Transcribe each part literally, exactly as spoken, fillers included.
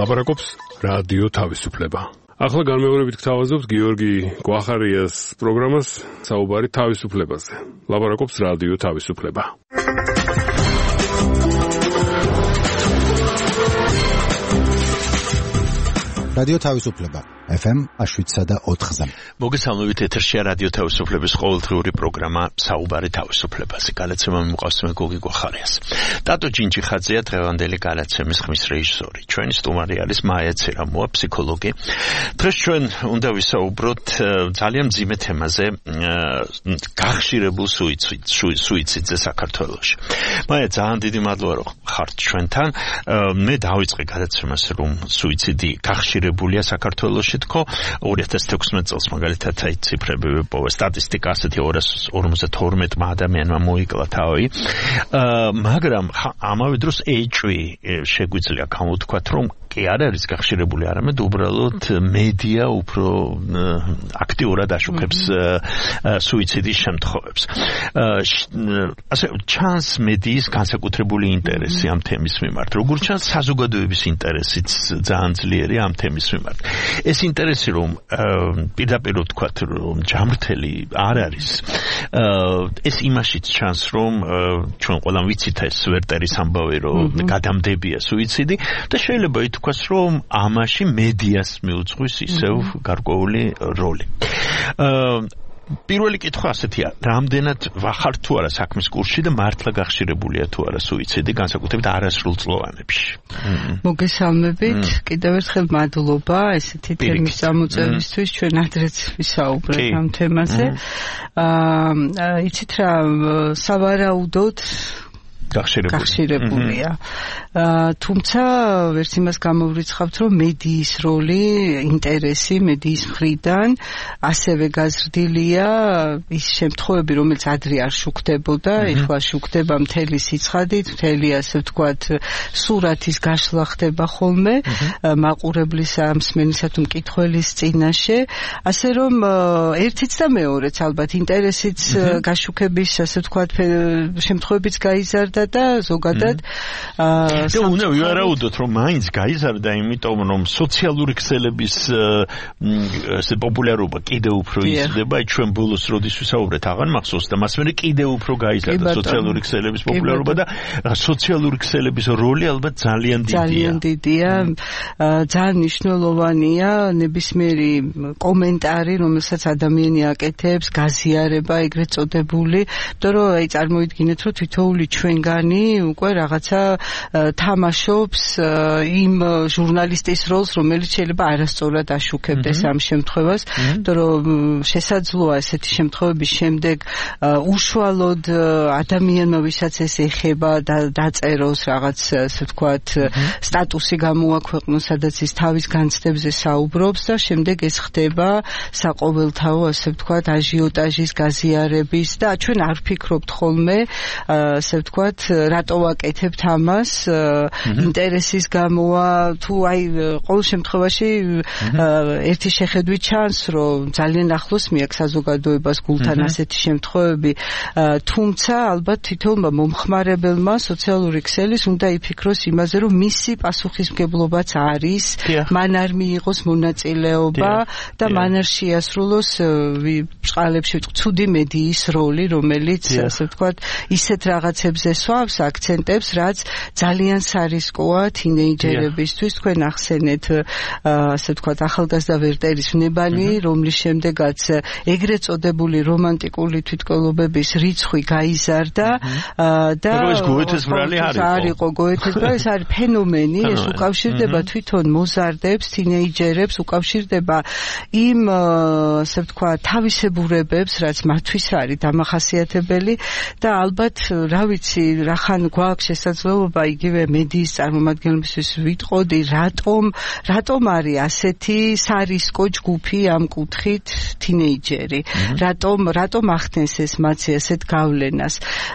ლაპარაკობს რადიო თავისუფლება. ახლა განმეორებით გთავაზობთ გიორგი გვახარიას პროგრამას საუბარი თავისუფლებაზე. ლაპარაკობს რადიო თავისუფლება. რადიო თავისუფლება ეფ ემ შვიდსა და ოთხზე. მოგესალმებით, ეთერშია რადიო თავისუფლების ყოველდღიური პროგრამა საუბარი თავისუფლებაზე. განაცემა მიმოყავს მე გოგი გვახარიას. ტატო ჯინჯიხაძეა დღევანდელი განაცემის ხმის რეჟისორი. ჩვენი სტუმარი არის მაია ცერამოა, ფსიქოლოგი. დღეს ჩვენ უნდა ვისაუბროთ ძალიან მძიმე თემაზე, გახშირებულ სუიციდზე საქართველოში. მაია, ძალიან დიდი მადლობა რომ ხართ ჩვენთან. მე დავიწყე განაცემას რომ სუიციდი გახშირებულია საქართველოში. ორი ათას თექვსმეტ წელს მაგალითად აი ციფრები ვიპოვა სტატისტიკა ასეთი ორას ორმოცდათორმეტმა ადამიანმა მოიკლა თავი. მაგრამ ამავე დროს ეიჩ ვი შეგვიძლია გამოვთქვათ რომ კი არ არის გახშირებული, არამედ უბრალოდ მედია უფრო აქტიურად აშუქებს სუიციდის შემთხვევებს. ასე ჩანს მედიის განსაკუთრებული ინტერესი ამ თემის მიმართ. როგორც ჩანს საზოგადოების ინტერესიც ძალიან ძლიერი ამ თემის მიმართ. ეს ინტერესი რომ პირდაპირ ვთქვათ რომ ჯამრთელი არ არის, ეს იმაშიც ჩანს რომ ჩვენ ყველამ ვიცით ეს ვერტერის ამბავი რომ გადამდებია სუიციდი და შეიძლება ითქვას რომ ამაში მედიას მიუძღვის ისევ გარკვეული როლი. პირველი კითხვა ასეთია, რამდენად ვახართ თუ არა საქმის კურსში და მართლა გახშირებულია თუ არა სუიციდი, განსაკუთრებით არასრულწლოვანებში. მოგესალმებით, კიდევ ერთხელ მადლობა ესეთი თემის წამოწევისთვის, ჩვენ ადრეც ვისაუბრეთ ამ თემაზე. აა იცით რა, სავარაუდოდ გახშირებულია. თუმცა ვერც იმას გამოვრიცხავთ, რომ მედიის როლი, ინტერესი მედიის მხრიდან ასევე გაზრდილია ის შემთხვევები, რომელიც ადრე არ შუქდებოდა, ეხლა შუქდება მთელი სიცხადით, მთელი ასე ვთქვათ, სურათის გაშლა ხდება ხოლმე, მაყურებლის ამსმენისა თუ მკითხველის წინაშე, ასე რომ ერთიც და მეორეც ალბათ ინტერესიც გაშუქების ასე ვთქვათ შემთხვევებიც გაიზარდა და ზოგადად და უნდა ვივარაუდოთ რომ მაინც გაიზარდა, იმიტომ რომ სოციალური ქსელების ესე პოპულარობა კიდევ უფრო იზრდება. აი ჩვენ ბოლოს როდის ვისაუბრეთ აღარ მახსოვს და მას მერე კიდევ უფრო გაიზარდა სოციალური ქსელების პოპულარობა და სოციალური ქსელების როლი ალბათ ძალიან დიდია. ძალიან დიდია. ძალიან მნიშვნელოვანია ნებისმიერი კომენტარი, რომელსაც ადამიანი აკეთებს, გაზიარება ეგრეთ წოდებული, იმიტომ რომ აი წარმოიდგინეთ რომ თითოეული ჩვენგანი უკვე რაღაცა თამაშობს იმ ჟურნალისტის როლს, რომელიც შეიძლება არასწორად აშუქებდეს ამ შემთხვევას, იმიტომ რომ შესაძლოა ესეთი შემთხვევების შემდეგ უშუალოდ ადამიანმა, ვისაც ეს ეხება და დაწეროს რაღაც ასე ვთქვათ სტატუსი გამოაქვეყნოს, სადაც ის თავის განცდებზე საუბრობს და შემდეგ ეს ხდება საყოველთაო ასე ვთქვათ აჟიოტაჟის გაზიარების და ჩვენ არ ვფიქრობთ ხოლმე ასე ვთქვათ რატო ვაკეთებთ ამას, ინტერესის გამოა თუ აი ყოველ შემთხვევაში ერთი შეხედვით ჩანს რომ ძალიან ახლოს მიაქვს საზოგადოებას გულთან ასეთი შემთხვევები, თუმცა ალბათ თითოეულმა მომხმარებელმა სოციალური ქსელის უნდა იფიქროს იმაზე რომ მისი პასუხისმგებლობაც არის, მან არ მიიღოს მონაწილეობა და მან არ შეასრულოს ბჭყალებში ცუდი მედიის როლი, რომელიც ასე ვთქვათ ისეთ რაღაცებზე სვავს აქცენტებს, რაც ძალიან სარისკოა თინეიჯერებისთვის. თქვენ ახსენეთ ასე ვთქვათ ახალგაზრდა ვერტერის ვნებანი, რომლის შემდეგაც ეგრეთ წოდებული რომანტიკული თვითკვლობების რიცხვი გაიზარდა და ეს გოეთესბრალი არ იყო გოეთესბრალი, ეს არის ფენომენი, ეს უკავშირდება თვითონ მოზარდებს, თინეიჯერებს, უკავშირდება იმ ასე ვთქვათ თავისებურებებს, რაც მათთვის არის დამახასიათებელი და ალბათ რა ვიცი, რახან გვაქვს შესაძლებლობა იგივე მედიის წარმომადგენლებისთვის ვიტყოდი, რატომ რატომ არის ასეთი სარისკო ჯგუფი ამ კუთხით თინეიჯერი, რატომ რატომ ახდენს ეს მათი ასეთ გავლენას.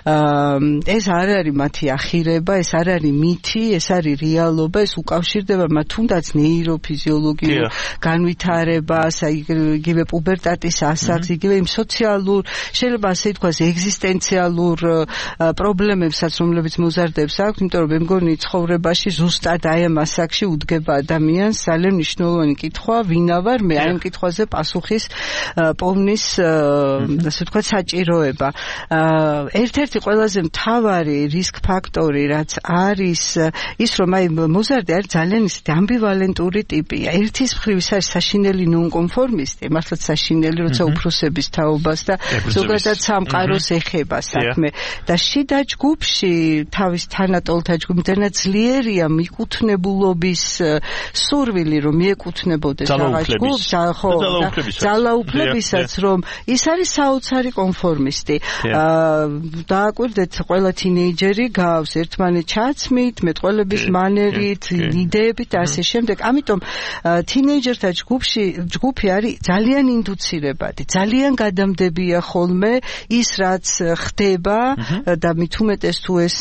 ეს არ არის მათი ახირება, ეს არ არის მითი, ეს არის რეალობა, ეს უკავშირდება მათ თუნდაც ნეიროფიზიოლოგიურ განვითარებას, იგივე პუბერტატის ასაკს, იგივე იმ სოციალურ, შეიძლება ასე ითქვას, ეგზისტენციალურ პრობლემებს პრობლემებსაც, რომლებიც მოზარდებს აქვს, იმიტომ რომ მე მგონი ცხოვრებაში ზუსტად აი ამ ასაკში უდგება ადამიანს ძალიან მნიშვნელოვანი კითხვა, ვინა ვარ მე, აი ამ კითხვაზე პასუხის პოვნის, ასე ვთქვათ, საჭიროება. ერთ-ერთი ყველაზე მთავარი რისკ ფაქტორი, რაც არის ის, რომ აი მოზარდი არის ძალიან ისეთი ამბივალენტური ტიპია. ერთის მხრივ ის არის საშინელი ნონკონფორმისტი, მართლაც საშინელი, როცა უფროსების თაობას და ზოგადად სამყაროს ეხება საქმე. და შიდა ჯგუფში თავის თანატოლთა ჯგუფიდან ძლიერია მიკუთვნებულობის სურვილი, რომ მიეკუთვნებოდეს რაღაც ჯგუფს, ხო, ძალაუფლებისაც, რომ ის არის საოცარი კონფორმისტი. დააკვირდეთ, ყველა თინეიჯერი გავს ერთმანეთს ჩაცმით, მეტყველების მანერით, იდეებით და ასე შემდეგ. ამიტომ თინეიჯერთა ჯგუფში ჯგუფი არის ძალიან ინდუცირებადი, ძალიან გადამდებია ხოლმე ის, რაც ხდება და მით უმეტეს თუ ეს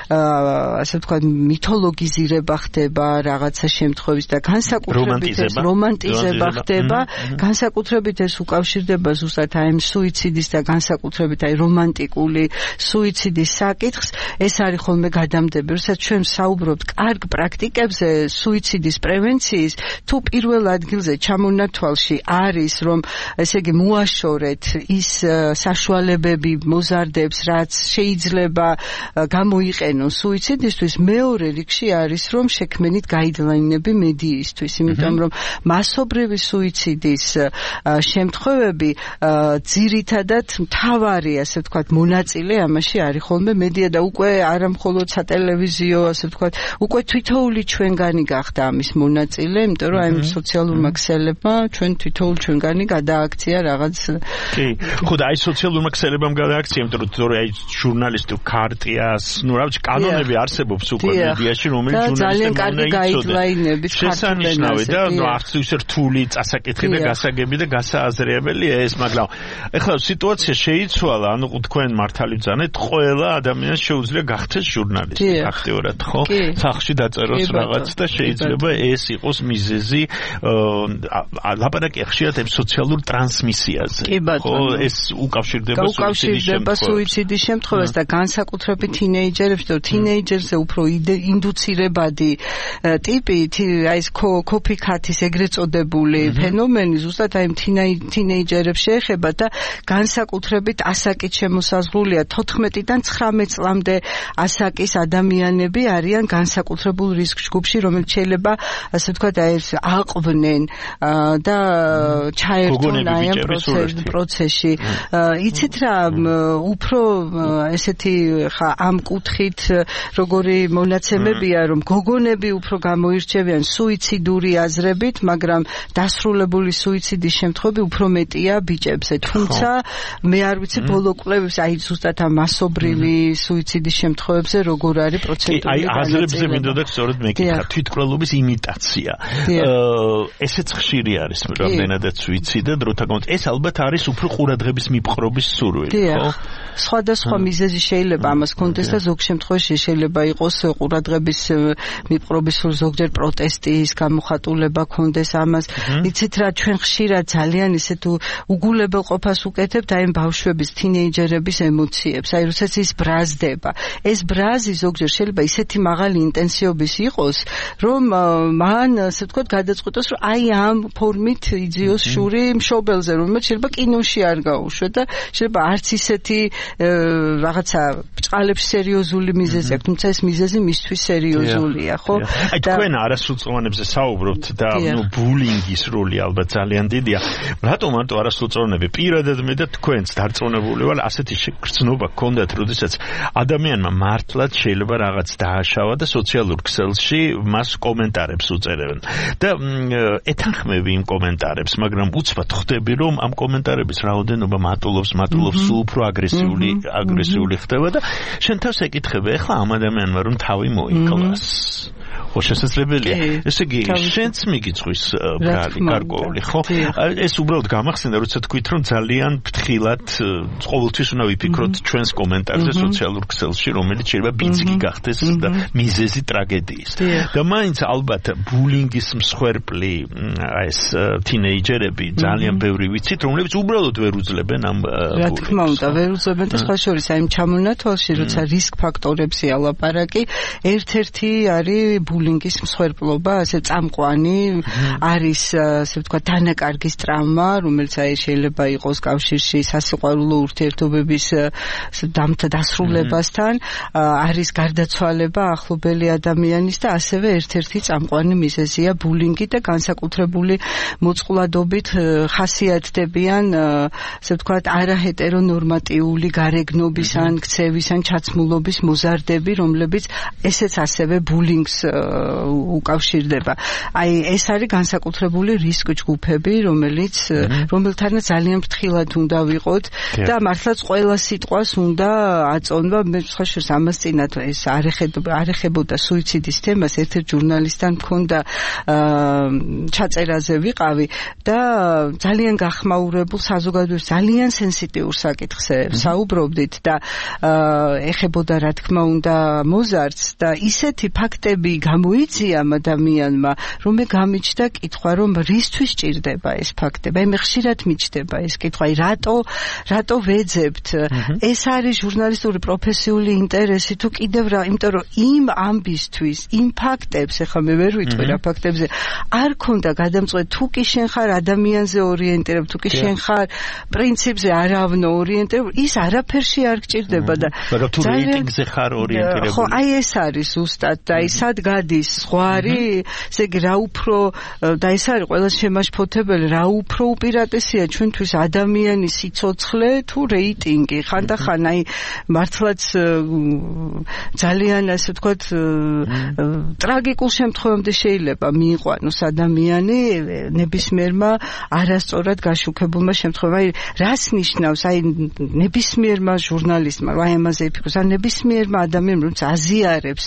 ასე ვთქვათ მითოლოგიზირება ხდება რაღაცა შემთხვევის და განსაკუთრებით ეს რომანტიზება ხდება, განსაკუთრებით ეს უკავშირდება ზუსტად აი ამ სუიციდის და განსაკუთრებით აი რომანტიკული სუიციდის საკითხს, ეს არის ხოლმე გადამდები. როდესაც ჩვენ საუბრობთ კარგ პრაქტიკებზე სუიციდის პრევენციის, თუ პირველ ადგილზე ჩამონათვალში არის, რომ ესე იგი მოაშორეთ ის საშუალებები მოზარდებს, რაც შეიძლება გამოიყენონ სუიციდისთვის, მეორე რიგში არის, რომ შექმნით გაიდლაინები მედიისთვის, იმიტომ რომ მასობრივი სუიციდის შემთხვევები ძირითადად მთავარი, ასე ვთქვათ, მონაწილე ამაში არის ხოლმე მედია და უკვე არა მხოლოდ სატელევიზიო, ასე ვთქვათ, უკვე თვითოული ჩვენგანი გახდა ამის მონაწილე, იმიტომ რომ აი სოციალურმა ქსელებმა ჩვენ თვითოულ ჩვენგანი გადააქცია რაღაც. კი, ხო და აი სოციალურმა ქსელებამ გადააქცია, იმიტომ რომ თორე აი ჟურნალისტურ ქარტიას, ну, რა ვიცი, კანონები არსებობს უკვე მედიაში, რომელიც ჟურნალისტებმა უნდა იცოდე. შესანიშნავი და ну, არც ისე რთული წასაკითხი და გასაგები და გასააზრიებელია ეს, მაგრამ ეხლა სიტუაცია შეიცვალა, ანუ თქვენ მართალი ბრძანეთ, ყველა ადამიანს შეუძლია გახდეს ჟურნალისტი ფაქტიურად, ხო? სახში დაწეროს რაღაც და შეიძლება ეს იყოს მიზეზი, ლაპარაკი ხშირად ამ სოციალურ ტრანსმისიაზე. ხო, ეს უკავშირდება სუიციდის შემთხვევას და განსაკუთრებით თინეიჯერებს, რომ თინეიჯერზე უფრო ინდუცირებადი ტიპი, აი ეს კოპიკათის ეგრეთ წოდებული ფენომენი ზუსტად აი თინეიჯერებს შეეხება და განსაკუთრებით ასაკით შემოსაზღვრულია თოთხმეტიდან ცხრამეტ წლამდე ასაკის ადამიანები არიან განსაკუთრებულ რისკ ჯგუფში, რომელიც შეიძლება ასე ვთქვათ აი ეს აყვნენ და ჩაერთონ აი ამ პროცესში. იცით რა, უფრო ესეთი ხა ამ კუთხით როგორი მონაცემებია, რომ გოგონები უფრო გამოირჩევიან სუიციდური აზრებით, მაგრამ დასრულებული სუიციდის შემთხვევები უფრო მეტია ბიჭებზე. თუმცა მე არ ვიცი ბოლო კვლევებს აი ზუსტად ამ მასობრივი სუიციდის შემთხვევებზე როგორ არის პროცენტული განაწილება. აი აზრებზე მინდოდა სწორედ მეკითხა, თვითმკვლელობის იმიტაცია. ესეც ხშირი არის რამდენადაც ვიცი და დროთა განმავლობაში ეს ალბათ არის უფრო ყურადღების მიპყრობის სურვილი, ხო? სხვადასხვა მიზეზი შეიძლება ამას კონდეს და ზოგ შემთხვევაში შეიძლება იყოს ყურადღების მიპყრობის სურვილი, ზოგჯერ პროტესტის გამოხატულება კონდეს ამას. იცით რა, ჩვენ ხშირად ძალიან ისე თუ უგულებელ ყოფას უკეთებთ აი ამ ბავშვების, თინეიჯერების ემოციებს. აი როდესაც ის ბრაზდება. ეს ბრაზი ზოგჯერ შეიძლება ისეთი მაღალი ინტენსივობის იყოს, რომ მან ასე ვთქვათ გადაწყვიტოს, რომ აი ამ ფორმით იძიოს შური მშობელზე, რომელიც შეიძლება კინოში არ გაუშვე და შეიძლება არც ისეთი რაღაცა ბჭყალებში სერიოზული მიზეზი აქვს, თუმცა ეს მიზეზი მისთვის სერიოზულია, ხო? აი თქვენ არასრულწლოვანებზე საუბრობთ და ნუ ბულინგის როლი ალბათ ძალიან დიდია. რატომ მარტო არასრულწლოვანები? პირადად მე და თქვენც დარწმუნებული ვარ, ასეთი გრძნობა გქონდათ, როდესაც ადამიანმა მართლაც შეიძლება რაღაც დააშავა და სოციალურ ქსელში მას კომენტარებს უწერებენ. და ეთანხმები იმ კომენტარებს, მაგრამ უცბად ხვდები, რომ ამ კომენტარების რაოდენობა მატულობს, მატულობს სულ უფრო აგრესიული, აგრესიული ხდება და შენ თავს ეკითხები, ეხლა ამ ადამიანმა რომ თავი მოიკლას. ხო შესაძლებელია. ესე იგი, შენც მიგიწვის გარკვეული, ხო? ეს უბრალოდ გამახსენდა, როცა თქვით, რომ ძალიან ფრთხილად ყოველთვის უნდა ვიფიქროთ ჩვენს კომენტარზე სოციალურ ქსელში, რომელიც შეიძლება ბიძგი გახდეს და მიზეზი ტრაგედიის. და მაინც ალბათ ბულინგის მსხვერპლი ეს თინეიჯერები ძალიან ბევრი ვიცით, რომლებიც უბრალოდ ვერ უძლებენ ამ ბულინგს. რა თქმა უნდა, ვერ უძლებენ და სხვა შორის აი ჩამონათვალში, როცა რისკ ფაქტორებზე ალაპარაკი, ერთ-ერთი არის ბულინგის მსხვერპლობა, ასე წამყვანი, არის ასე ვთქვათ დანაკარგის ტრავმა, რომელიც აი შეიძლება იყოს კავშირში სასიყვარულო ურთიერთობების დასრულებასთან, არის გარდაცვალება ახლობელი ადამიანის და ასევე ერთ-ერთი წამყვანი მიზეზია ბულინგი და განსაკუთრებული მოწყვლადობით ხასიათდებიან ასე ვთქვათ არაჰეტერონორმატიული გარეგნობის ან ქცევის ან ჩაცმულობის მოზარდები, რომლებიც ესეც ასევე ბულინგს უკავშირდება. აი ეს არის განსაკუთრებული რისკ ჯგუფები, რომელიც რომელთანაც ძალიან ფრთხილად უნდა ვიყოთ და მართლაც ყველა სიტყვას უნდა აწონვა. მე სხვა შორის ამას წინათ ეს არეხებოდა სუიციდის თემას, ერთ-ერთ ჟურნალისტთან მქონდა ჩაწერაზე ვიყავი და ძალიან გახმაურებულ საზოგადოების ძალიან სენსიტიურ საკითხზე საუბრობდით და ეხებოდა რა თქმა უნდა მოზარდს და ისეთი ფაქტები გამოიწია ადამიანმა, რომ მე გამიჩნდა კითხვა, რომ რისთვის ჭირდება ეს ფაქტები. აი მე ხშირად მიჩნდება ეს კითხვა, აი რატო რატო ვეძებთ? ეს არის ჟურნალისტური პროფესიული ინტერესი თუ კიდევ რა, იმიტომ რომ იმ ამბისთვის, იმ ფაქტებს, ეხლა მე ვერ ვიტყვი რა ფაქტებზე, არ ქონდა გადამწყვეტ თუ კი შენ ხარ ადამიანზე ორიენტირებული, თუ კი შენ ხარ პრინციპზე არავნო ორიენტირებული, ის არაფერში არ გჭირდება და მაგრამ თუ რეიტინგზე ხარ ორიენტირებული. ხო, აი ეს არის ზუსტად და აი სად გადის ზღვარი, ესე იგი რა უფრო და ეს არის ყველა შემაშფოთებელი, რა უფრო უპირატესია ჩვენთვის ადამიანის სიცოცხლე თუ რეიტინგი. ხანდახან აი მართლაც ძალიან ასე ვთქვათ ტრაგიკულ შემთხვევამდე შეიძლება მიიყვანოს ადამიანი ნებისმიერმა არასწორად გაშუქებულმა შემთხვევამ. აი რას ნიშნავს აი ნებისმიერმა ჟურნალისტმა, აი ამაზე იფიქროს, ან ნებისმიერმა ადამიანმა, რომელიც აზიარებს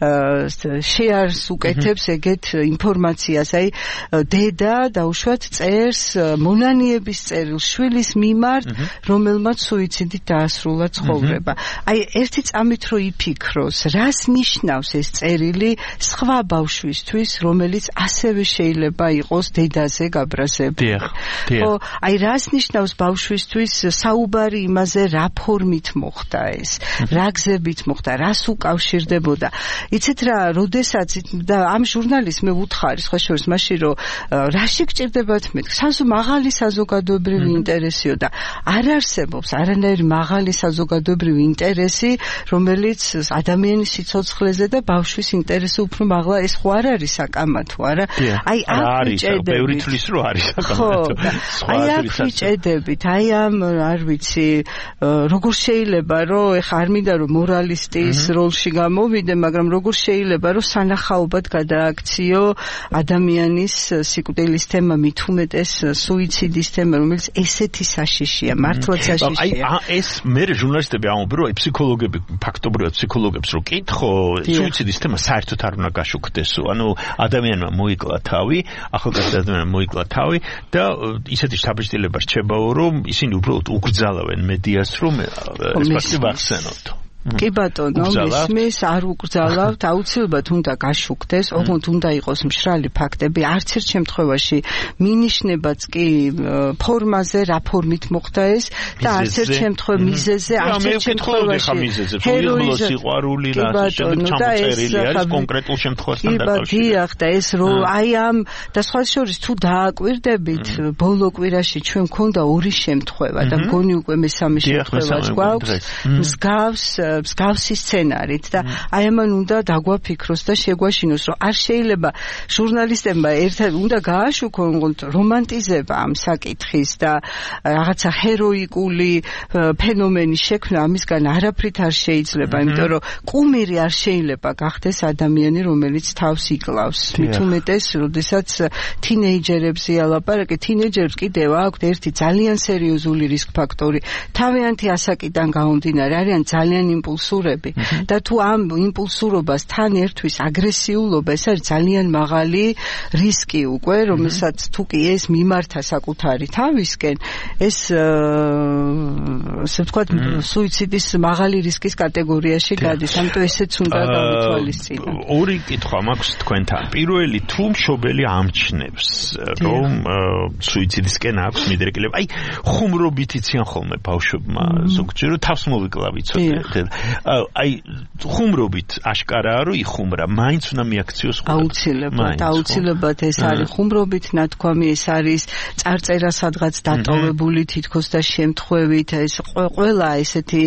შეარს უკეთებს ეგეთ ინფორმაციას, აი დედა დაუშვათ წერს მონანიების წერილს შვილის მიმართ, რომელმაც სუიციდით დაასრულა ცხოვრება. აი ერთი წამით რო იფიქროს, რას ნიშნავს ეს წერილი სხვა ბავშვისთვის, რომელიც ასევე შეიძლება იყოს დედაზე გაბრაზებული. ხო, აი რას ნიშნავს ბავშვისთვის საუბარი იმაზე, რა ფორმით მოხდა ეს, რა გზებით მოხდა, რას უკავშირდებოდა. იცით რა, როდესაც და ამ ჟურნალისტს მე ვუთხარი სხვა შორის მაშინ რომ რაში გჭირდებათ მე საზო მაღალი საზოგადოებრივი ინტერესიო და არ არსებობს არანაირი მაღალი საზოგადოებრივი ინტერესი, რომელიც ადამიანის სიცოცხლეზე და ბავშვის ინტერესი უფრო მაღლა, ეს ხო არ არის საკამათო, არა? აი აქ ვიჭედებით. ბევრი თვლის რომ არის საკამათო. აი აქ ვიჭედებით, აი ამ არ ვიცი, როგორ შეიძლება რომ ეხა არ მინდა რომ მორალისტის როლში გამოვიდე, მაგრამ როგორ შეიძლება რომ სანახაობად გადააქციო ადამიანის სიკვდილის თემა, მით უმეტეს სუიციდის თემა, რომელიც ესეთი საშიშია, მართლაც საშიშია. აი ეს მე ჟურნალისტები ამბობენ, რომ ფსიქოლოგები, ფაქტობრივად ფსიქოლოგებს რო კითხო, სუიციდის თემა საერთოდ არ უნდა გაშუქდესო. ანუ ადამიანმა მოიკლა თავი, ახალგაზრდა ადამიანმა მოიკლა თავი და ისეთი შთაბეჭდილება რჩებაო, რომ ისინი უბრალოდ უკრძალავენ მედიას, რომ ეს ფაქტი ვახსენოთ. კი ბატონო, მისმის არ უკრძალავთ, აუცილებლად უნდა გაშუქდეს, ოღონდ უნდა იყოს მშრალი ფაქტები, არც ერთ შემთხვევაში მინიშნებაც კი ფორმაზე, რა ფორმით მოხდა ეს და არც ერთ შემთხვევაში მიზეზე, არც ერთ შემთხვევაში ჰეროიზმის სიყვარული და ჩამოწერილი არის კონკრეტულ შემთხვევასთან დაკავშირებით. კი, დიახ, და ეს რო აი ამ და სხვა შორის თუ დააკვირდებით, ბოლო კვირაში ჩვენ მქონდა ორი შემთხვევა და მგონი უკვე მესამე შემთხვევაც გვაქვს, მსგავს მსგავსი სცენარით და აი ამან უნდა დაგვაფიქროს და შეგვაშინოს, რომ არ შეიძლება ჟურნალისტებმა ერთად უნდა გააშუქონ რომანტიზება ამ საკითხის და რაღაცა ჰეროიკული ფენომენის შექმნა ამისგან არაფრით არ შეიძლება, იმიტომ რომ კუმირი არ შეიძლება გახდეს ადამიანი, რომელიც თავს იკლავს. მით უმეტეს, როდესაც თინეიჯერებზე ალაპარაკი, თინეიჯერებს კიდევ აქვთ ერთი ძალიან სერიოზული რისკ ფაქტორი. თავიანთი ასაკიდან გამომდინარე არიან ძალიან იმპულსურები და თუ ამ იმპულსურობას თან ერთვის აგრესიულობა, ეს არის ძალიან მაღალი რისკი უკვე, რომელსაც თუ კი ეს მიმართა საკუთარი თავისკენ, ეს ასე ვთქვათ, სუიციდის მაღალი რისკის კატეგორიაში გადის. ამიტომ ესეც უნდა გავითვალისწინოთ. ორი კითხვა მაქვს თქვენთან. პირველი, თუ მშობელი ამჩნევს, რომ სუიციდისკენ აქვს მიდრეკილება, აი ხუმრობით იციან ხოლმე ბავშვებმა ზოგჯერ თავს მოვიკლავიცოთ. აი ხუმრობით აშკარაა რომ იხუმრა, მაინც უნდა მიაქციოს ხუმრობა. აუცილებლად, აუცილებლად ეს არის ხუმრობით ნათქვამი, ეს არის წარწერა სადღაც დატოვებული თითქოს და შემთხვევით, ეს ყველა ესეთი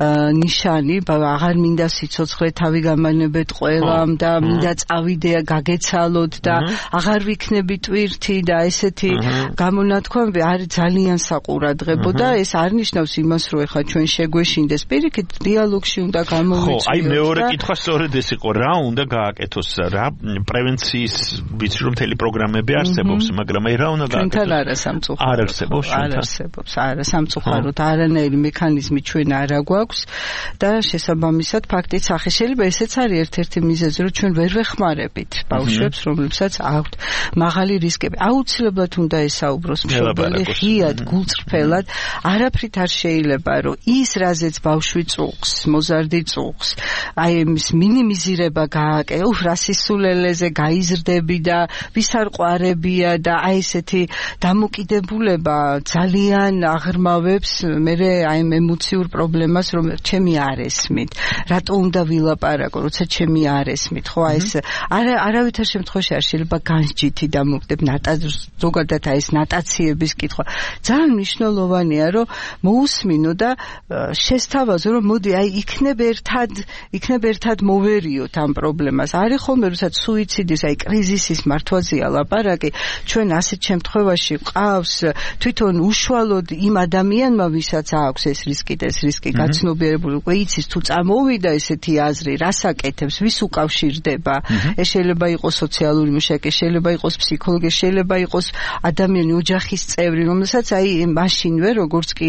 ნიშანი, აღარ მინდა სიცოცხლე თავი გამანებეთ ყველამ და მინდა წავიდე გაგეცალოთ და აღარ ვიქნები ტვირთი და ესეთი გამონათქვამები არის ძალიან საყურადღებო და ეს არ ნიშნავს იმას, რომ ეხლა ჩვენ შეგვეშინდეს, პირიქით დიალოგში უნდა გამოვიწვიოთ. ხო, აი მეორე კითხვა სწორედ ეს იყო, რა უნდა გააკეთოს, რა პრევენციის ვიცი რომ მთელი პროგრამები არსებობს, მაგრამ აი რა უნდა გააკეთოს? ჩვენთან არა სამწუხაროდ. არ არსებობს, არ არსებობს, არა სამწუხაროდ, არანაირი მექანიზმი ჩვენ არა გვაქვს და შესაბამისად ფაქტიც სახე შეიძლება ესეც არის ერთ-ერთი მიზეზი, რომ ჩვენ ვერ ვეხმარებით ბავშვებს, რომლებსაც აქვთ მაღალი რისკები. აუცილებლად უნდა ესაუბროს მშობელი ღიად, გულწრფელად, არაფრით არ შეიძლება, რომ ის რაზეც ბავშვი წუხს, მოზარდი წუხს, აი იმის მინიმიზირება გააკეთო, რა სისულელეზე გაიზრდები და ვის არ ყვარებია და აი ესეთი დამოკიდებულება ძალიან აღრმავებს მე აი ემოციურ პრობლემას, რომ ჩემი არ ესმით. რატო უნდა ვილაპარაკო, როცა ჩემი არ ესმით, ხო აი ეს არა არავითარ შემთხვევაში არ შეიძლება განსჯითი დამოკიდებ ზოგადად აი ეს ნატაციების კითხვა. ძალიან მნიშვნელოვანია, რომ მოусმინო და შესთავაზო, რომ მოდი აი იქნებ ერთად, იქნებ ერთად მოვერიოთ ამ პრობლემას. არის ხოლმე, როდესაც სუიციდის, აი კრიზისის მართვაზეა ლაპარაკი, ჩვენ ასეთ შემთხვევაში ყავს თვითონ უშუალოდ იმ ადამიანმა, ვისაც აქვს ეს რისკი და ეს რისკი გაცნობიერებული, უკვე იცის თუ წამოვიდა ესეთი აზრი, რას აკეთებს, ვის უკავშირდება. ეს შეიძლება იყოს სოციალური მუშაკი, შეიძლება იყოს ფსიქოლოგი, შეიძლება იყოს ადამიანი ოჯახის წევრი, რომელსაც აი მაშინვე როგორც კი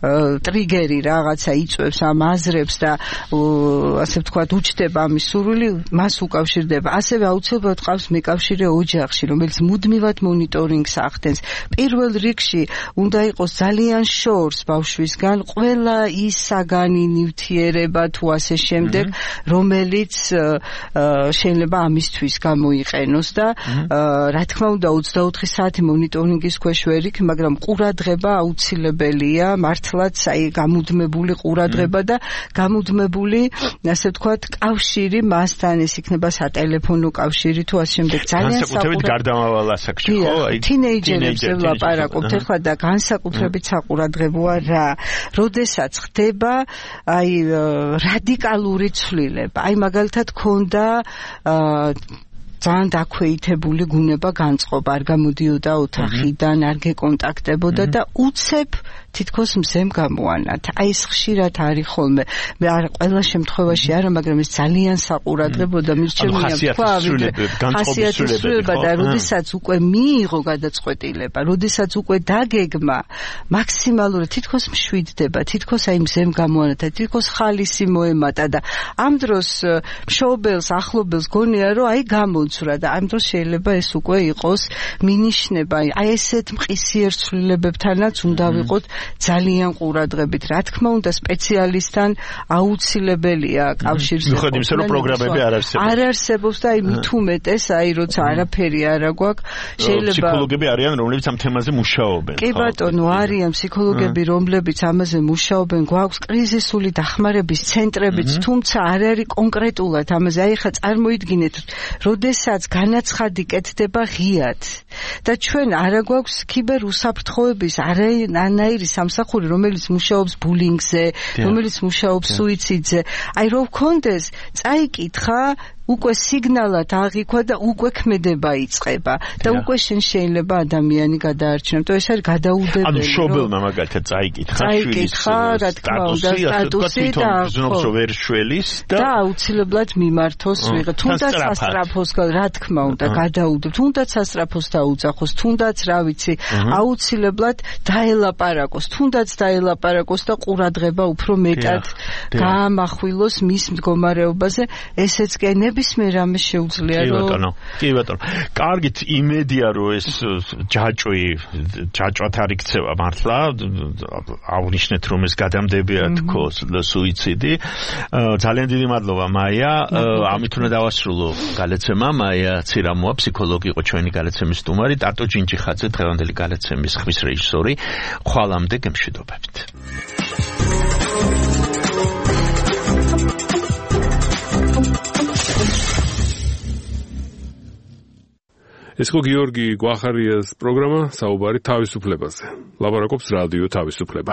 ტრიგერი რაღაცა იწვევს ამ აზრებს და ასე ვთქვათ, უჩდება ამის სურვილი, მას უკავშირდება. ასევე აუცილებლად ყავს მეკავშირე ოჯახში, რომელიც მუდმივად მონიტორინგს ახდენს. პირველ რიგში უნდა იყოს ძალიან შორს ბავშვისგან ყველა ის საგანი ნივთიერება თუ ასე შემდეგ, რომელიც შეიძლება ამისთვის გამოიყენოს და რა თქმა უნდა ოცდაოთხი საათი მონიტორინგის ქვეშ ვერ იქ, მაგრამ ყურადღება აუცილებელია, მართლაც აი გამუდმებული ყურადღება და გამუდმებული, ასე ვთქვათ, კავშირი მასთან, ეს იქნება სატელეფონო კავშირი თუ ასე შემდეგ. ძალიან საკუთრებით გარდამავალ ასაკში, ხო? აი თინეიჯერებზე ვლაპარაკობთ ეხლა და განსაკუთრებით საყურადღებოა რა, როდესაც ხდება აი რადიკალური ცვლილება. აი მაგალითად ქონდა ძალიან დაქვეითებული გუნება განწყობა, არ გამოდიოდა ოთახიდან, არ გეკონტაქტებოდა და უცებ თითქოს მზემ გამოანათ. აი ეს ხშირად არის ხოლმე. მე არ ყველა შემთხვევაში არა, მაგრამ ეს ძალიან საყურადღებო და მირჩევნია თქვა, ხასიათის ცვლილება და როდესაც უკვე მიიღო გადაწყვეტილება, როდესაც უკვე დაგეგმა, მაქსიმალურად თითქოს მშვიდდება, თითქოს აი მზემ გამოანათ, თითქოს ხალისი მოემატა და ამ დროს მშობელს, ახლობელს გონია, რომ აი გამოცურა და ამ დროს შეიძლება ეს უკვე იყოს მინიშნება. აი ესეთ მყისიერ ცვლილებებთანაც უნდა ვიყოთ ძალიან ყურადღებით. რა თქმა უნდა, სპეციალისტთან აუცილებელია კავშირზე. მიუხედავად იმისა, რომ პროგრამები არ არსებობს. არ არსებობს და აი მით უმეტეს, აი როცა არაფერი არ აქვს, შეიძლება ფსიქოლოგები არიან, რომლებიც ამ თემაზე მუშაობენ. კი ბატონო, არიან ფსიქოლოგები, რომლებიც ამაზე მუშაობენ. გვაქვს კრიზისული დახმარების ცენტრებიც, თუმცა არ არის კონკრეტულად ამაზე. აი ხა წარმოიდგინეთ, როდესაც განაცხადი კეთდება ღიად და ჩვენ არა გვაქვს კიბერ უსაფრთხოების არანაირი სამსახური, რომელიც მუშაობს ბულინგზე, რომელიც მუშაობს სუიციდზე. აი რო ვქონდეს, წაიკითხა უკვე სიგნალად აღიქვა და უკვე ქმედება იწყება და უკვე შენ შეიძლება ადამიანი გადაარჩინო. ეს არის გადაუდებელი. ანუ შობელმა მაგალითად წაიკითხა შვილის სტატუსი და გზნობს რომ ვერ შველის და აუცილებლად მიმართოს ვიღა. თუნდაც სასწრაფოს, რა თქმა უნდა, გადაუდებ, თუნდაც სასწრაფოს დაუძახოს, თუნდაც რა ვიცი, აუცილებლად დაელაპარაკოს, თუნდაც დაელაპარაკოს და ყურადღება უფრო მეტად გაამახვილოს მის მდგომარეობაზე. ესეც კი ნებისმიერ რამე შეუძლია რომ კი ბატონო, კი ბატონო. კარგით, იმედია რომ ეს ჯაჭვი ჯაჭვათ არ იქცევა მართლა, აღნიშნეთ რომ ეს გადამდებია თქოს სუიციდი. ძალიან დიდი მადლობა მაია. ამით უნდა დავასრულო გადაცემა. მაია ცირამოა, ფსიქოლოგი იყო ჩვენი გადაცემის სტუმარი, ტატო ჯინჯიხაძე დღევანდელი გადაცემის ხმის რეჟისორი. ხვალამდე გემშვიდობებით. ეს იყო გიორგი გვახარიას პროგრამა საუბარი თავისუფლებაზე. ლაპარაკობს რადიო თავისუფლება.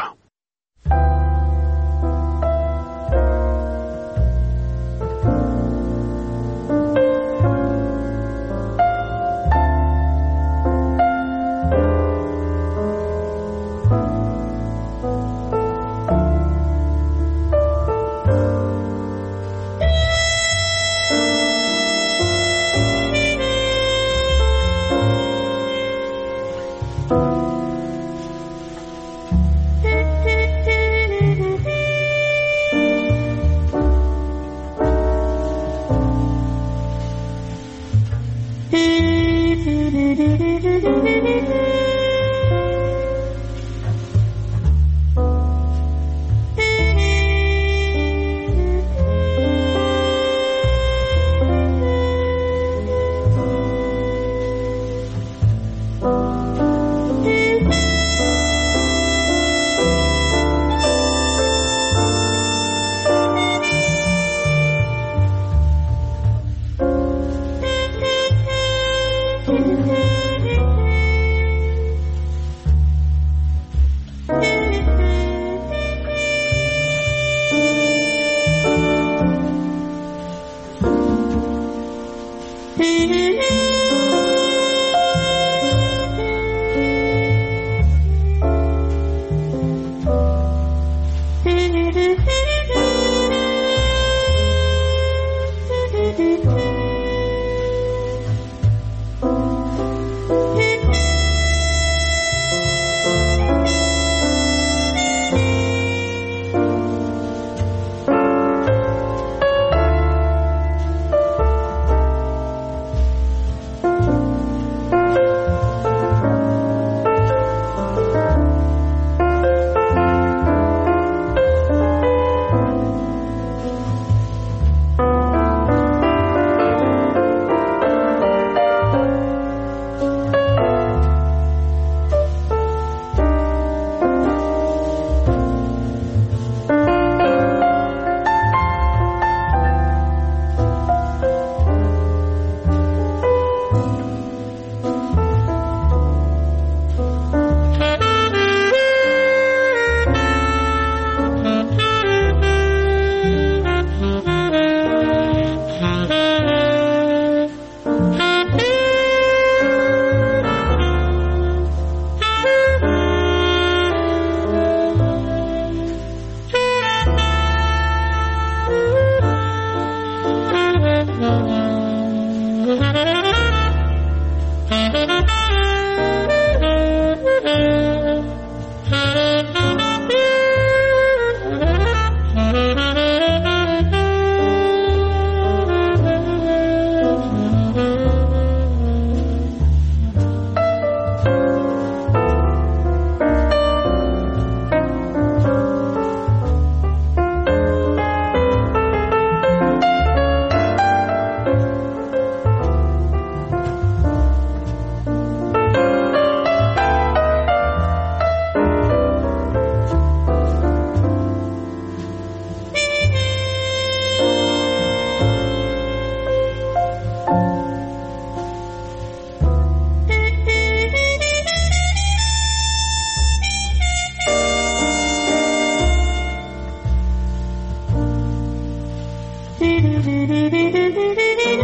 Thank you.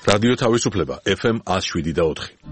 რადიო თავისუფლება ეფ ემ one oh seven point four.